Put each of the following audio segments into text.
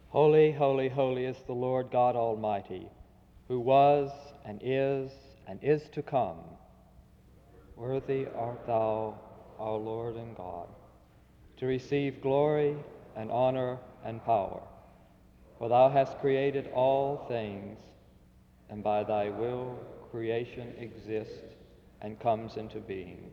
Holy, holy, holy is the Lord God Almighty, who was and is to come. Worthy art thou, our Lord and God, to receive glory and honor and power. For thou hast created all things, and by thy will creation exists and comes into being.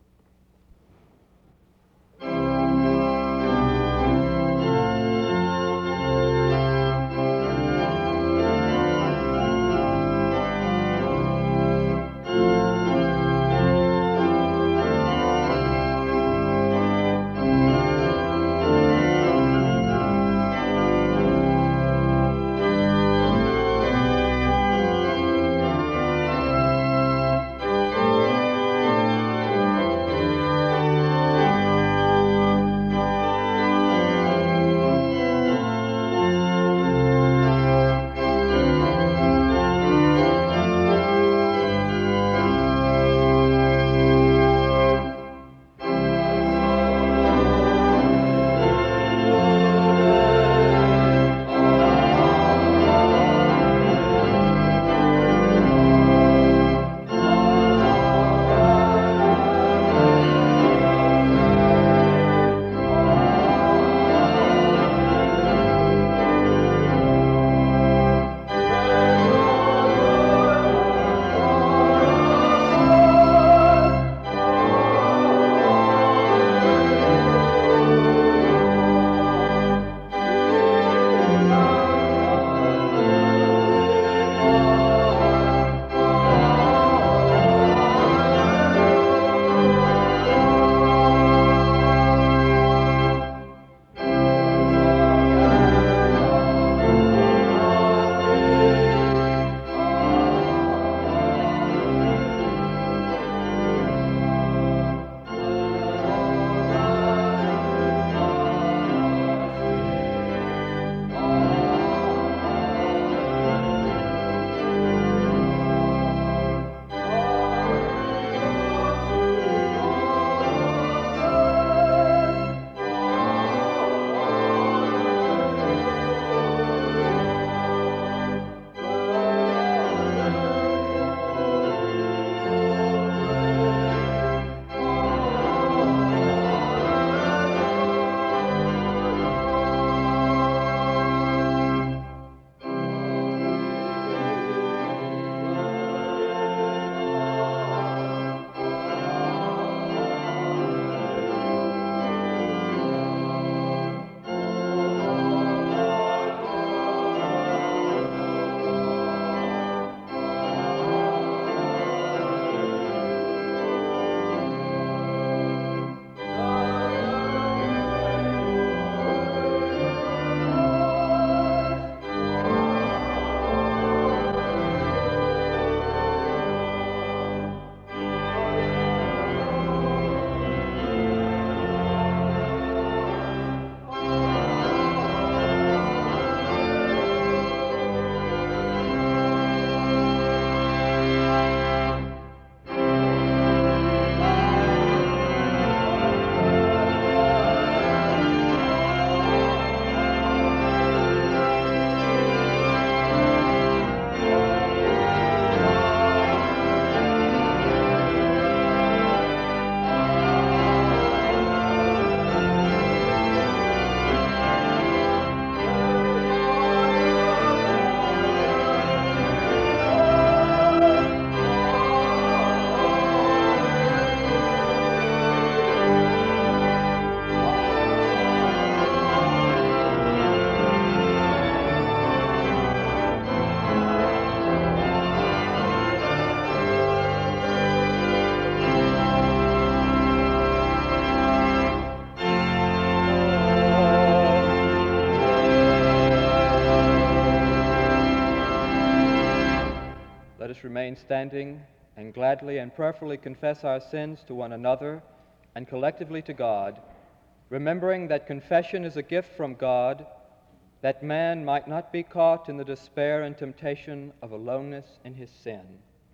Let us remain standing and gladly and prayerfully confess our sins to one another and collectively to God, remembering that confession is a gift from God, that man might not be caught in the despair and temptation of aloneness in his sin.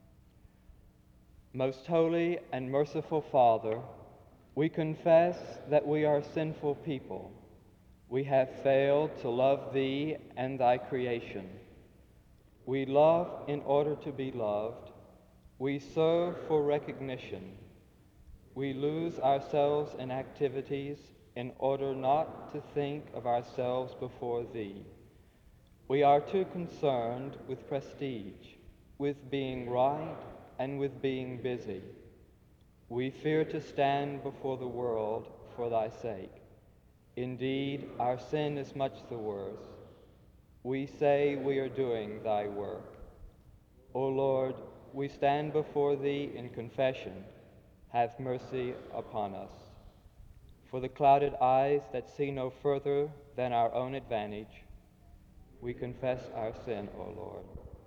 Most holy and merciful Father, we confess that we are sinful people, We have failed to love thee and thy creation. We love in order to be loved. We serve for recognition. We lose ourselves in activities in order not to think of ourselves before thee. We are too concerned with prestige, with being right, and with being busy. We fear to stand before the world for thy sake. Indeed, our sin is much the worse. We say we are doing thy work. O Lord, we stand before thee in confession. Have mercy upon us. For the clouded eyes that see no further than our own advantage, we confess our sin, O Lord.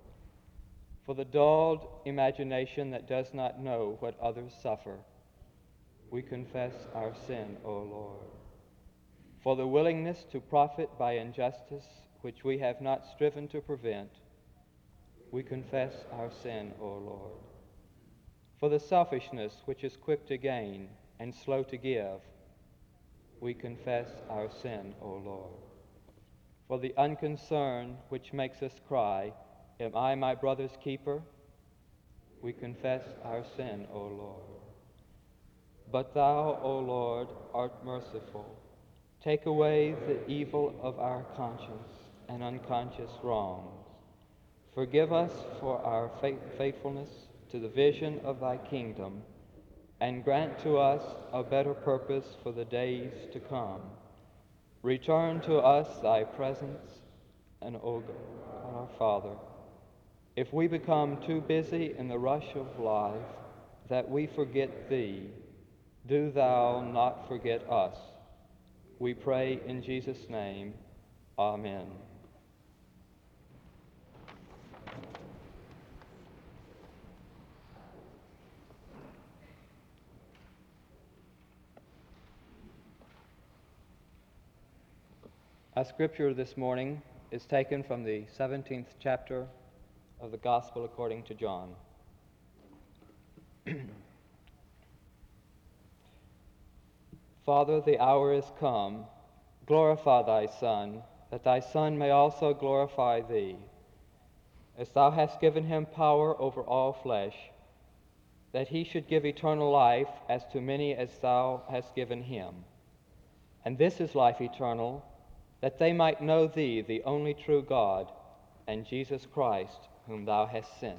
For the dulled imagination that does not know what others suffer, we confess our sin, O Lord. For the willingness to profit by injustice which we have not striven to prevent, we confess our sin, O Lord. For the selfishness which is quick to gain and slow to give, we confess our sin, O Lord. For the unconcern which makes us cry, am I my brother's keeper? We confess our sin, O Lord. But thou, O Lord, art merciful. Take away the evil of our conscience and unconscious wrongs. Forgive us for our faithfulness to the vision of thy kingdom, and grant to us a better purpose for the days to come. Return to us thy presence, and O God, our Father, if we become too busy in the rush of life that we forget thee, do thou not forget us. We pray in Jesus' name. Amen. Our scripture this morning is taken from the 17th chapter of the Gospel according to John. Father, the hour is come. Glorify thy Son, that thy Son may also glorify thee, as thou hast given him power over all flesh, that he should give eternal life as to many as thou hast given him. And this is life eternal, that they might know thee, the only true God, and Jesus Christ, whom thou hast sent.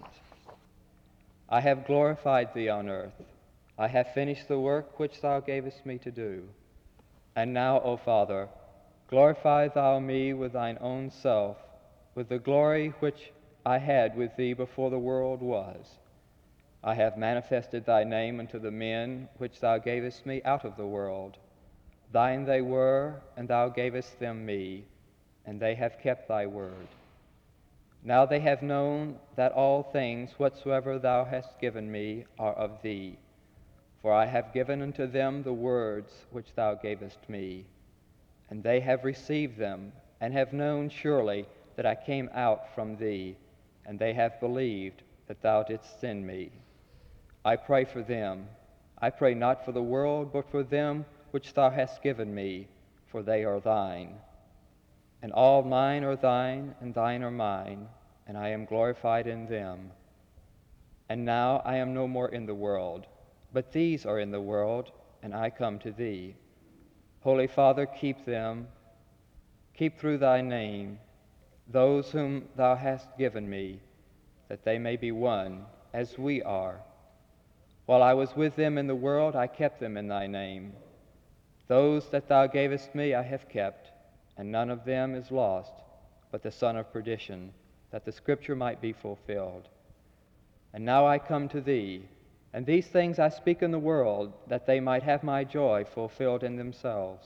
I have glorified thee on earth. I have finished the work which thou gavest me to do. And now, O Father, glorify thou me with thine own self, with the glory which I had with thee before the world was. I have manifested thy name unto the men which thou gavest me out of the world. Thine they were, and thou gavest them me, and they have kept thy word. Now they have known that all things whatsoever thou hast given me are of thee. For I have given unto them the words which thou gavest me, and they have received them, and have known surely that I came out from thee, and they have believed that thou didst send me. I pray for them. I pray not for the world, but for them which thou hast given me, for they are thine. And all mine are thine, and thine are mine, and I am glorified in them. And now I am no more in the world, but these are in the world, and I come to thee. Holy Father, keep them, keep through thy name those whom thou hast given me, that they may be one, as we are. While I was with them in the world, I kept them in thy name. Those that thou gavest me I have kept, and none of them is lost, but the son of perdition, that the scripture might be fulfilled. And now I come to thee, and these things I speak in the world, that they might have my joy fulfilled in themselves.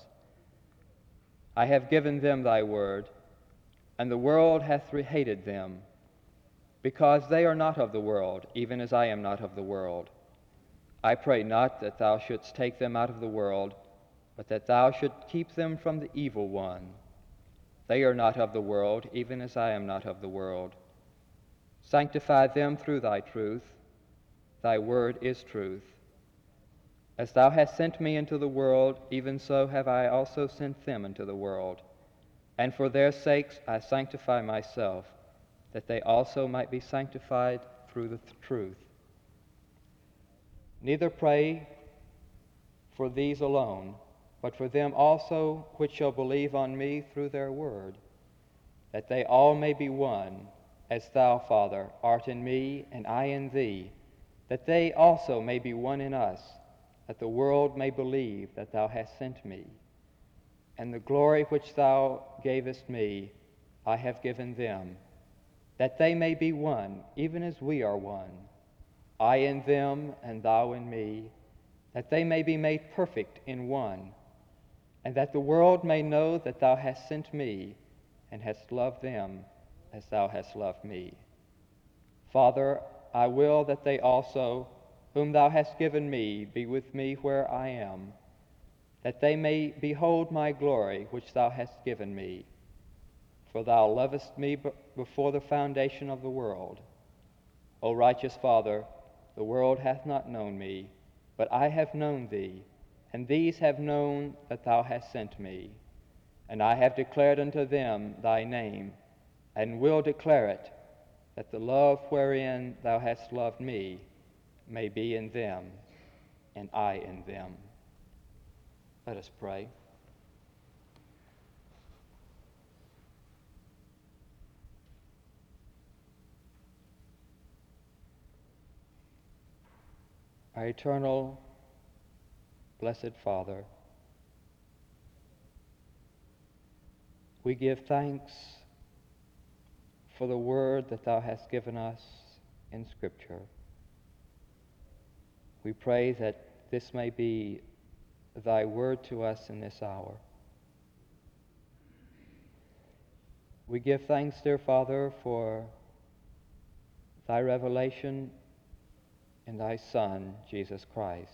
I have given them thy word, and the world hath hated them, because they are not of the world, even as I am not of the world. I pray not that thou shouldst take them out of the world, but that thou shouldst keep them from the evil one. They are not of the world, even as I am not of the world. Sanctify them through thy truth. Thy word is truth. As thou hast sent me into the world, even so have I also sent them into the world. And for their sakes I sanctify myself, that they also might be sanctified through the truth. Neither pray for these alone, but for them also which shall believe on me through their word, that they all may be one, as thou, Father, art in me, and I in thee, that they also may be one in us, that the world may believe that thou hast sent me. And the glory which thou gavest me, I have given them, that they may be one, even as we are one, I in them, and thou in me, that they may be made perfect in one, and that the world may know that thou hast sent me, and hast loved them as thou hast loved me. Father, I will that they also, whom thou hast given me, be with me where I am, that they may behold my glory which thou hast given me. For thou lovest me before the foundation of the world. O righteous Father, the world hath not known me, but I have known thee, and these have known that thou hast sent me. And I have declared unto them thy name, and will declare it, that the love wherein thou hast loved me may be in them, and I in them. Let us pray. Our eternal, blessed Father, we give thanks for the word that thou hast given us in Scripture. We pray that this may be thy word to us in this hour. We give thanks, dear Father, for thy revelation in thy Son, Jesus Christ,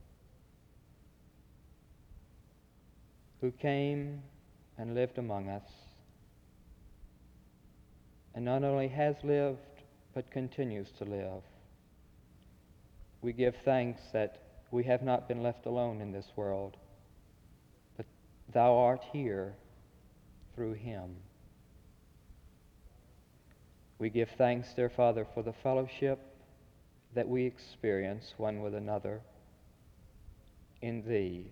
who came and lived among us, and not only has lived, but continues to live. We give thanks that we have not been left alone in this world, but thou art here through him. We give thanks, dear Father, for the fellowship that we experience one with another in thee.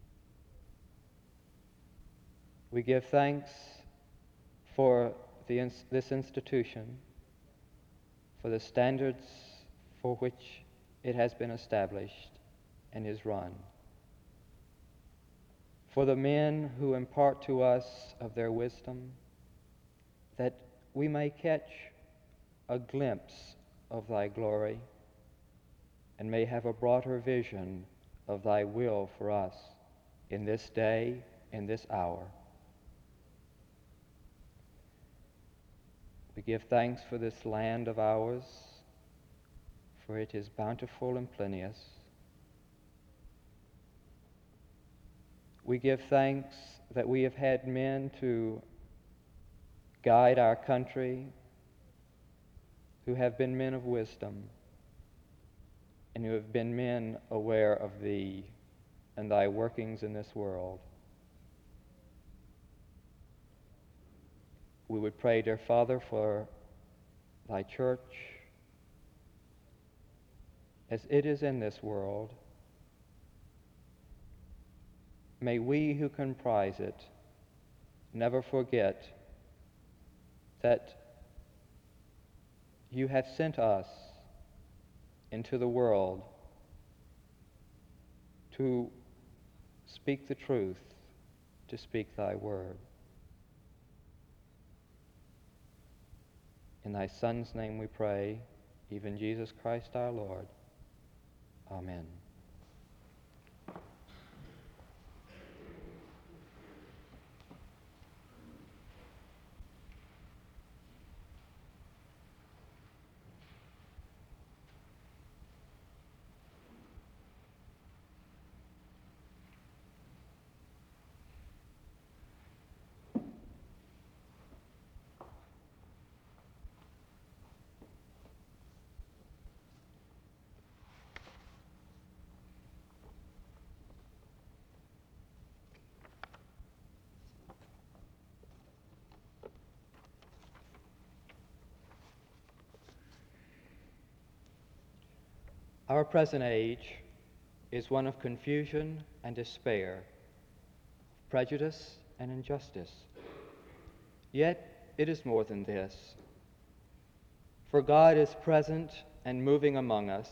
We give thanks for this institution, for the standards for which it has been established and is run, for the men who impart to us of their wisdom, that we may catch a glimpse of thy glory and may have a broader vision of thy will for us in this day, in this hour. We give thanks for this land of ours, for it is bountiful and plenteous. We give thanks that we have had men to guide our country, who have been men of wisdom, and who have been men aware of thee and thy workings in this world. We would pray, dear Father, for thy church as it is in this world. May we who comprise it never forget that you have sent us into the world to speak the truth, to speak thy word. In thy Son's name we pray, even Jesus Christ our Lord. Amen. Our present age is one of confusion and despair, prejudice and injustice. Yet it is more than this. For God is present and moving among us.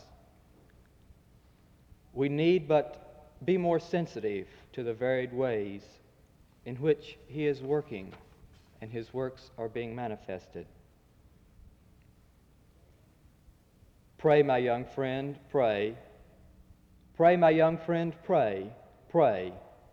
We need but be more sensitive to the varied ways in which He is working and His works are being manifested. Pray, my young friend, pray. Pray, my young friend, pray. Pray.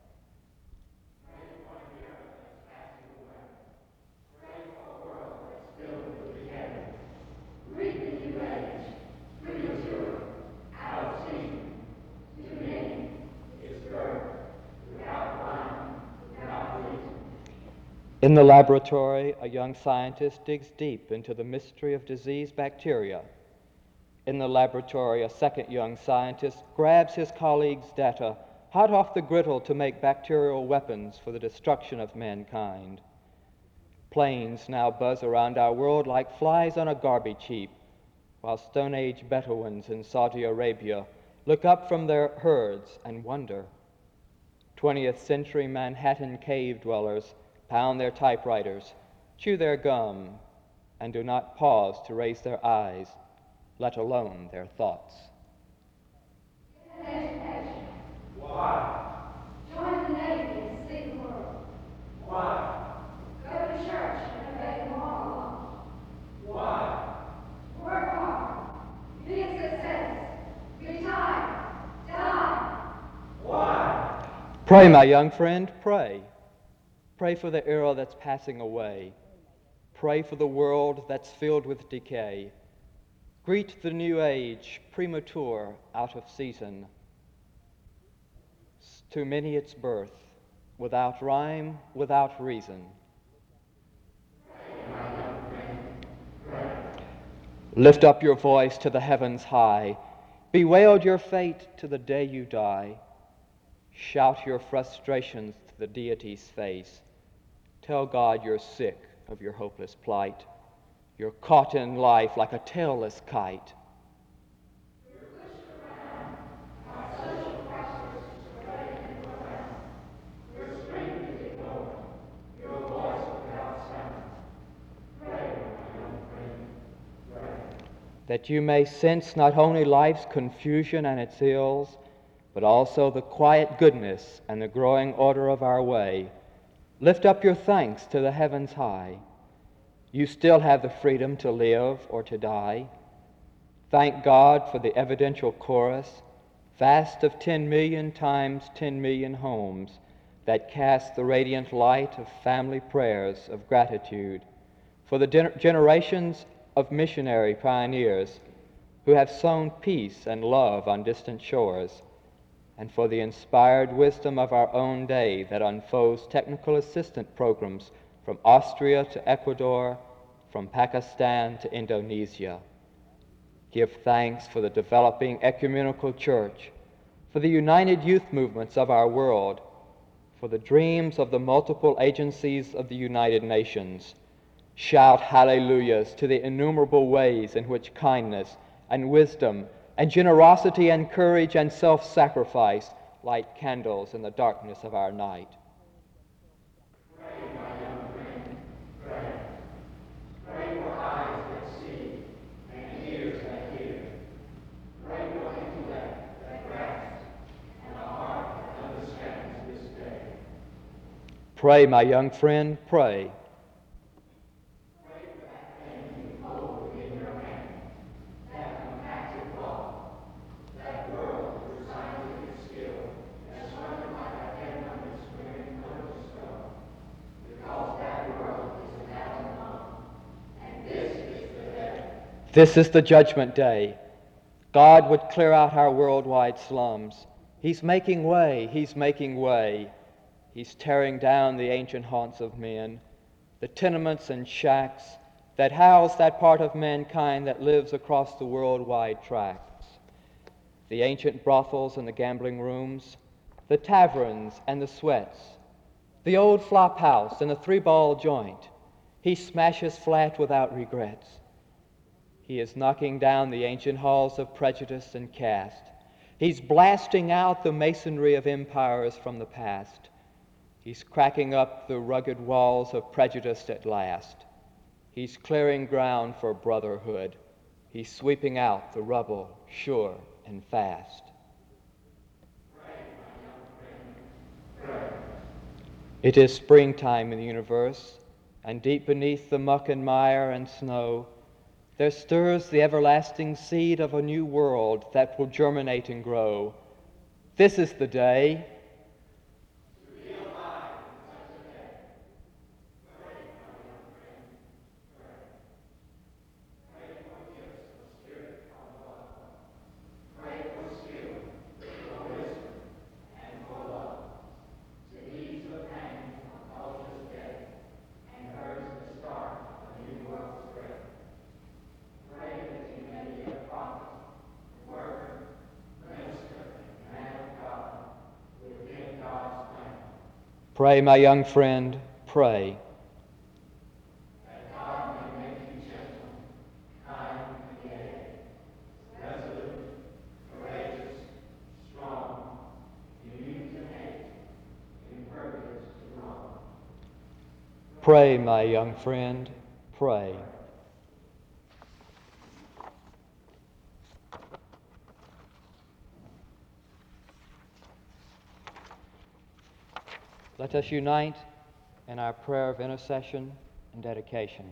In the laboratory, a young scientist digs deep into the mystery of disease bacteria. In the laboratory, a second young scientist grabs his colleague's data hot off the griddle to make bacterial weapons for the destruction of mankind. Planes now buzz around our world like flies on a garbage heap, while Stone Age Bedouins in Saudi Arabia look up from their herds and wonder. 20th century Manhattan cave dwellers pound their typewriters, chew their gum, and do not pause to raise their eyes, let alone their thoughts. Why? Join the Navy and see the world. Why? Go to church and obey the moral law. Why? Work hard. Be a success. Retire. Die. Why? Pray, my young friend, pray. Pray for the era that's passing away. Pray for the world that's filled with decay. Greet the new age, premature, out of season. To many its birth, without rhyme, without reason. Lift up your voice to the heavens high. Bewail your fate to the day you die. Shout your frustrations to the deity's face. Tell God you're sick of your hopeless plight. You're caught in life like a tailless kite. That you may sense not only life's confusion and its ills, but also the quiet goodness and the growing order of our way. Lift up your thanks to the heavens high. You still have the freedom to live or to die. Thank God for the evidential chorus, vast of 10 million times 10 million homes, that cast the radiant light of family prayers of gratitude, for the generations of missionary pioneers who have sown peace and love on distant shores, and for the inspired wisdom of our own day that unfolds technical assistance programs from Austria to Ecuador, from Pakistan to Indonesia. Give thanks for the developing ecumenical church, for the united youth movements of our world, for the dreams of the multiple agencies of the United Nations. Shout hallelujahs to the innumerable ways in which kindness and wisdom and generosity and courage and self-sacrifice light candles in the darkness of our night. Pray, my young friend, pray. Pray for eyes that see and ears that hear. Pray for intellect that grasps and a heart that understands this day. Pray, my young friend, pray. This is the judgment day. God would clear out our worldwide slums. He's making way, He's making way. He's tearing down the ancient haunts of men, the tenements and shacks that house that part of mankind that lives across the worldwide tracts. The ancient brothels and the gambling rooms, the taverns and the sweats, the old flop house and the three-ball joint. He smashes flat without regrets. He is knocking down the ancient halls of prejudice and caste. He's blasting out the masonry of empires from the past. He's cracking up the rugged walls of prejudice at last. He's clearing ground for brotherhood. He's sweeping out the rubble sure and fast. It is springtime in the universe, and deep beneath the muck and mire and snow, there stirs the everlasting seed of a new world that will germinate and grow. This is the day. Pray, my young friend, pray. That God may make you gentle, kind, and gay, resolute, courageous, strong, immune to hate, impervious to wrong. Pray, my young friend, pray. Let us unite in our prayer of intercession and dedication.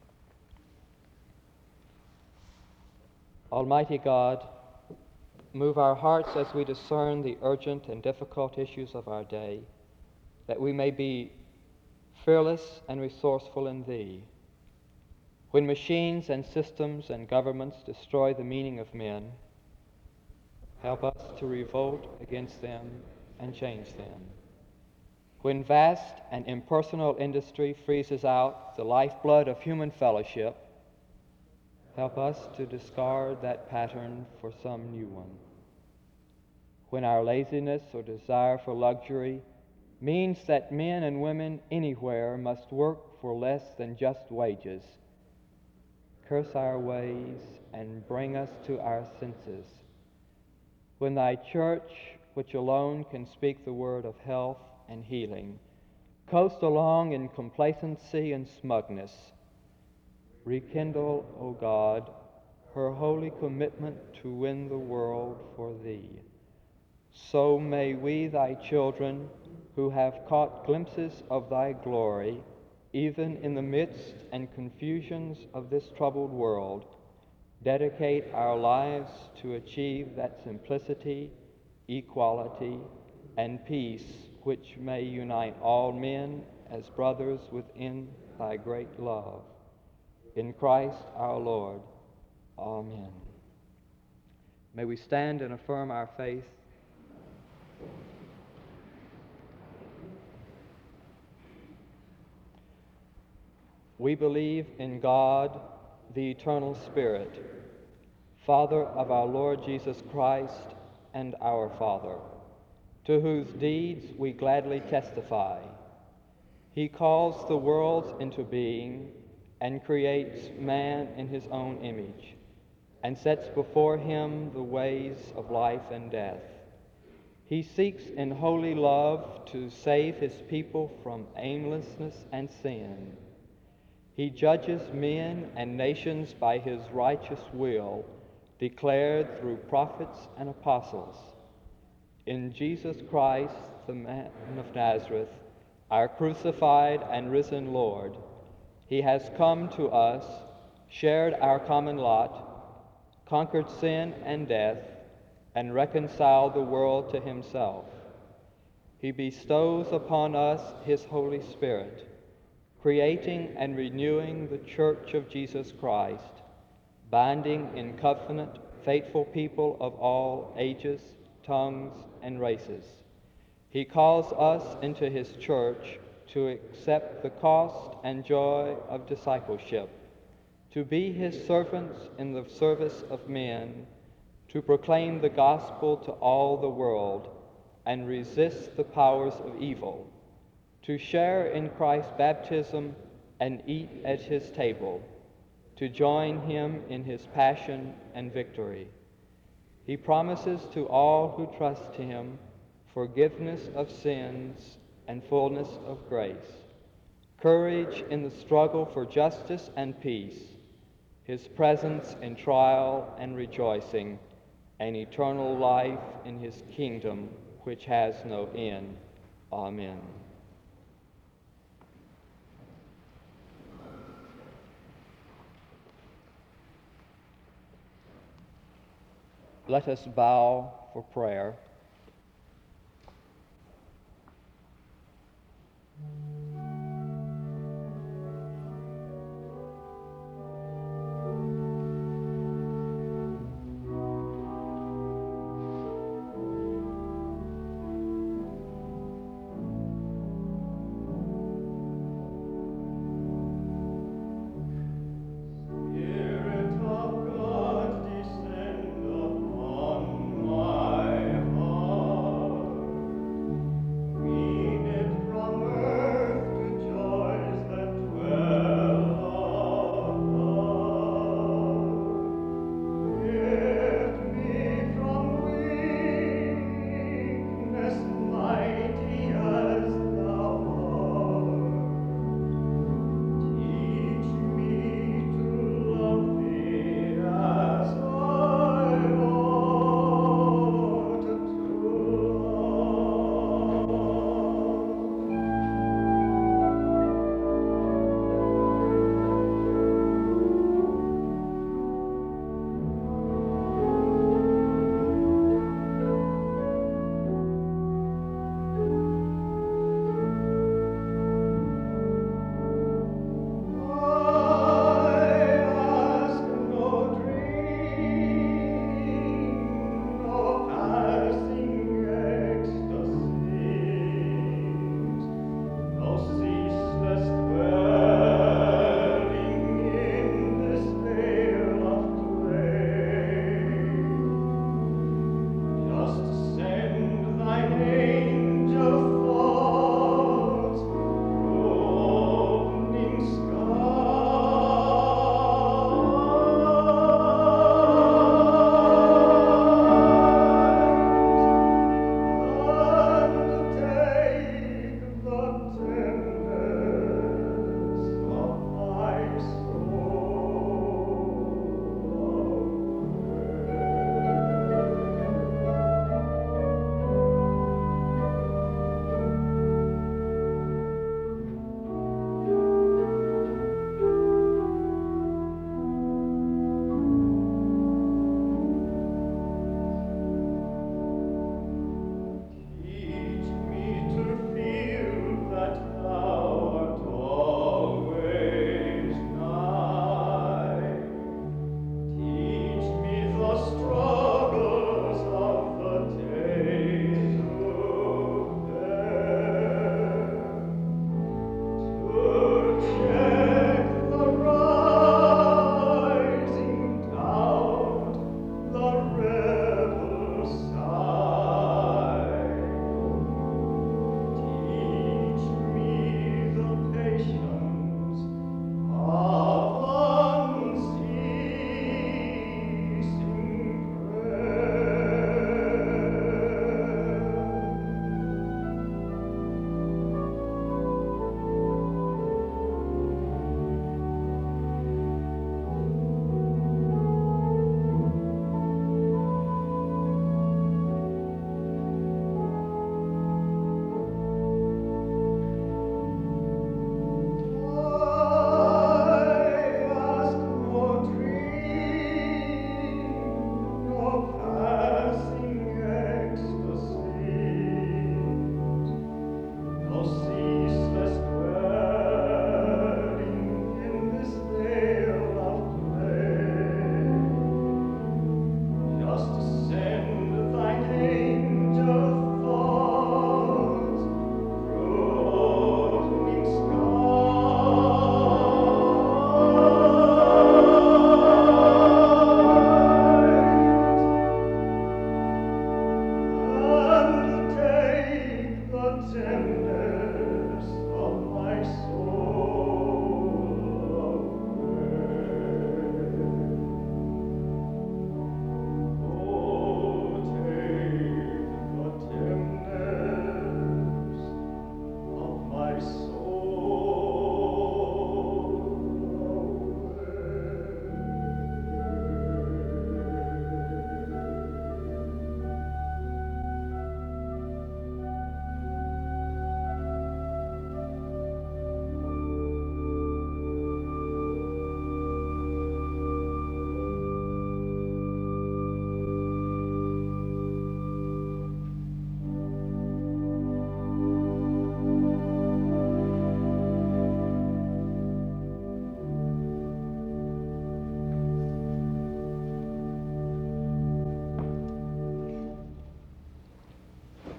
Almighty God, move our hearts as we discern the urgent and difficult issues of our day, that we may be fearless and resourceful in Thee. When machines and systems and governments destroy the meaning of men, help us to revolt against them and change them. When vast and impersonal industry freezes out the lifeblood of human fellowship, help us to discard that pattern for some new one. When our laziness or desire for luxury means that men and women anywhere must work for less than just wages, curse our ways and bring us to our senses. When Thy church, which alone can speak the word of health and healing, coast along in complacency and smugness, rekindle, O God, her holy commitment to win the world for Thee. So may we, Thy children, who have caught glimpses of Thy glory, even in the midst and confusions of this troubled world, dedicate our lives to achieve that simplicity, equality, and peace which may unite all men as brothers within Thy great love. In Christ our Lord. Amen. May we stand and affirm our faith. We believe in God, the eternal Spirit, Father of our Lord Jesus Christ and our Father, to whose deeds we gladly testify. He calls the worlds into being and creates man in his own image, and sets before him the ways of life and death. He seeks in holy love to save his people from aimlessness and sin. He judges men and nations by his righteous will, declared through prophets and apostles. In Jesus Christ, the man of Nazareth, our crucified and risen Lord, He has come to us, shared our common lot, conquered sin and death, and reconciled the world to Himself. He bestows upon us His Holy Spirit, creating and renewing the Church of Jesus Christ, binding in covenant faithful people of all ages, tongues, and races. He calls us into His church to accept the cost and joy of discipleship, to be His servants in the service of men, to proclaim the gospel to all the world and resist the powers of evil, to share in Christ's baptism and eat at His table, to join him in his passion and victory. He promises to all who trust him forgiveness of sins and fullness of grace, courage in the struggle for justice and peace, his presence in trial and rejoicing, and eternal life in his kingdom which has no end. Amen. Let us bow for prayer. Spirit of God, descend upon my heart.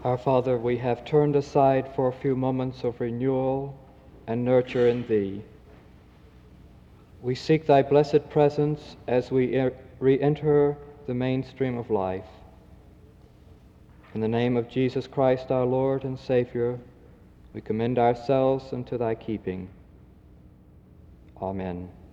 Our Father, we have turned aside for a few moments of renewal and nurture in Thee. We seek Thy blessed presence as we re-enter the mainstream of life. In the name of Jesus Christ, our Lord and Savior, we commend ourselves into Thy keeping. Amen.